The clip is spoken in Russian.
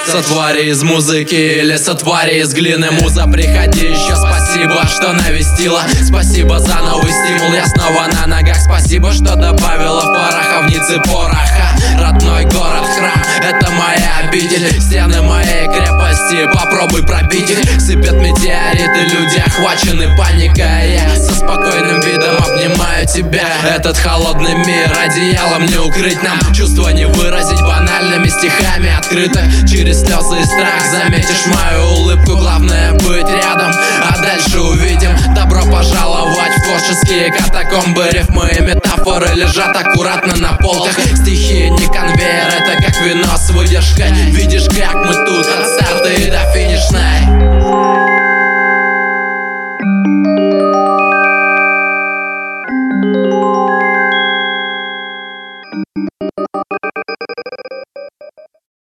Сотвори из музыки или сотвори из глины. Муза, приходи еще, спасибо, что навестила. Спасибо за новый стимул, я снова на ногах. Спасибо, что добавила в пороховницы пороха. Родной город, храм, это моя обитель. Стены моей крепости, попробуй пробить их. Сыпят метеориты, люди охвачены паникой. Я со спокойным видом обнимаю тебя. Этот холодный мир одеялом не укрыть нам. Чувства не выразить банальными стихами. Открыто через слезы и страх заметишь мою улыбку. Главное быть рядом, а дальше увидим. Добро пожаловать в творческие катакомбы. Рифмы и метафоры лежат аккуратно на полках. Стихи не конвейер, это как вино с выдержкой. Видишь, как мы тут от старта и до финишной.